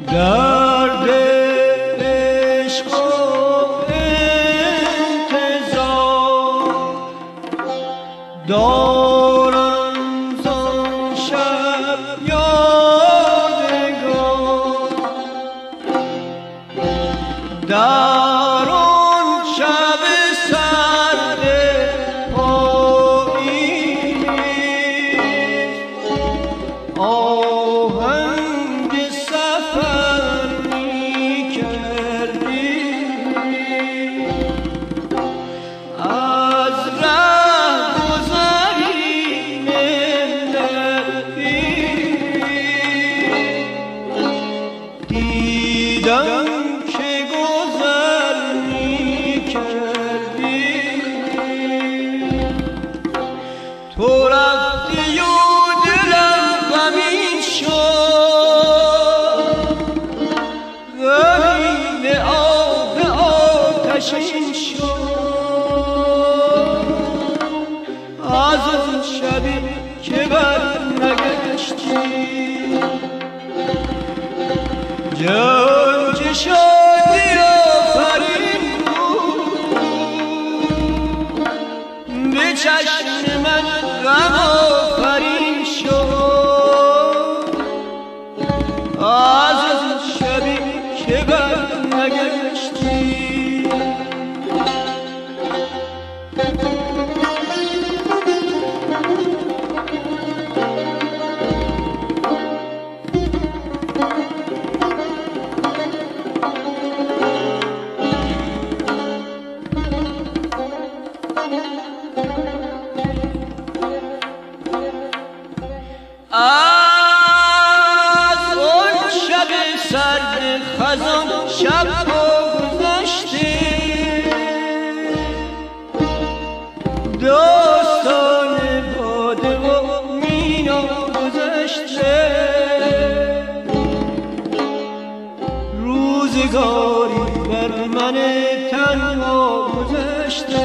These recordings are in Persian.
درد عشق و انتظار دارم زان شب یادگار، در آن شب سرد پاییز آهنگ سفر می کردی، از رهگذری ملتی دیدم که گذر می کردی. تو رفتی و دلم غمین شد، غمین آب آتشین شد، از آن شبی که بر نگشتی جان که شادی آفرین بود، به چشم من غم آفرین شد، از آن شبی که بر نگشتی. از اون شب سرد خزان شب ها گذشته، داستان باده و مینا گذشته، روزگاری بر من تنها گذشته.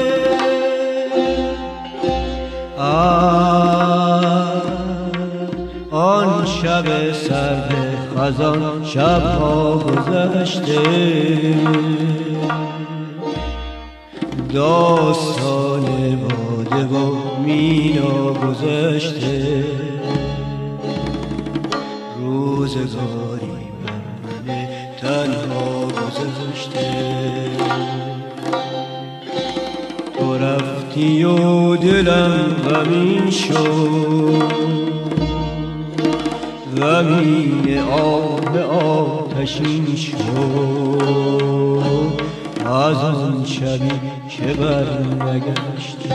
آن شب سرد خزان شبها گذشته، داستان باده و مینا گذشته، روزگاری بر من تنها گذشته. تو رفتی و دلم غمین شد، غمین آب آتشین شد، از آن شبی که بر نگشته.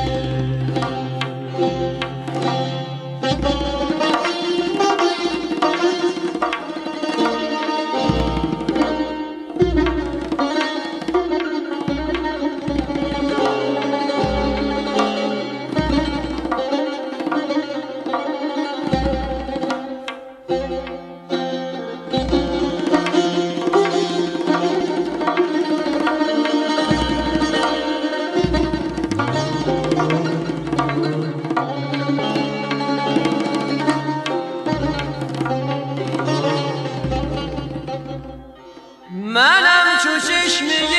منم چو چشمه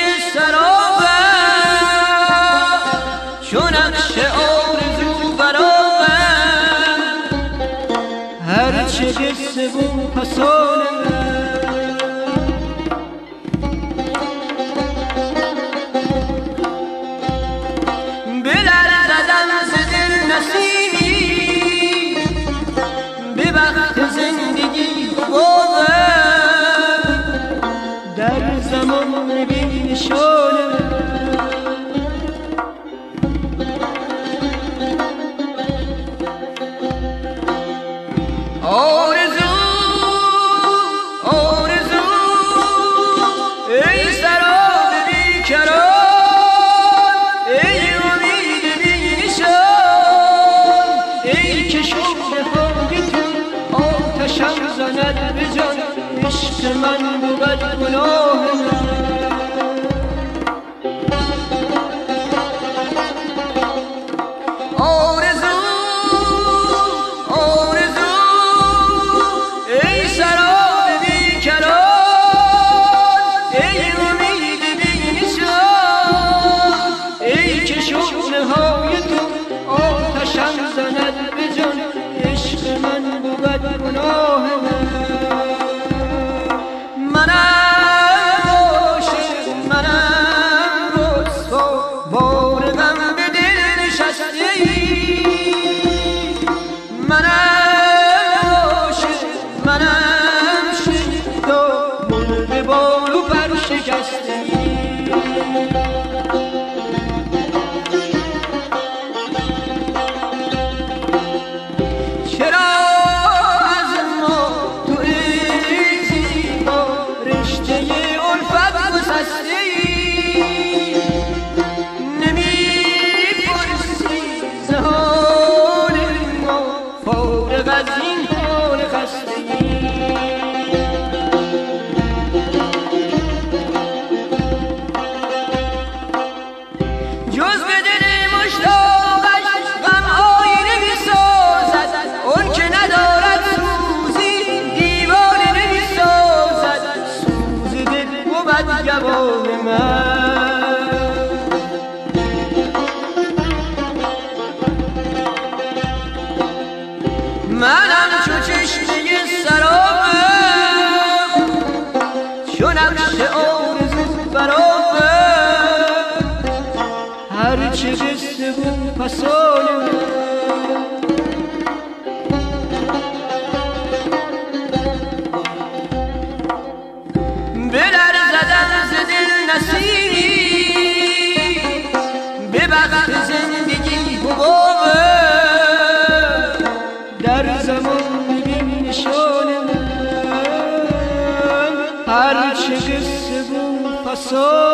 سرابم، چو نقش آرزو برابم، هرچه قصه و فسانه بلرزدم ز دل نسیمی، به وقت زندگی باغم، در زمان بی نشانه آرزو آرزو ای سراب بیکران، ای امید بی نشان، ای که شوق های تو آتشم زند به جان، عشق من بود گناه من. آرزو آرزو ای سراب بیکران، منم شد تو مرغ بال و پر شکسته چرا از ما تو این زیبا رشته الفت گسسته نمی‌پرسی ز حال ما فارغ از این حال خستگی جز به دل مشتاقش غم‌هایی نمی‌سازد اون که ندارد سوزی دیوانه نمی‌سازد سوز دل بود جواب منم چو چشمه سرابم چو نقش آرزو برابم هرچه قصه بود پسان بلرزدم ز دل نسیمی به بخت زندگی حبابم در زمان ببین نشانم هرچه قصه بود پسان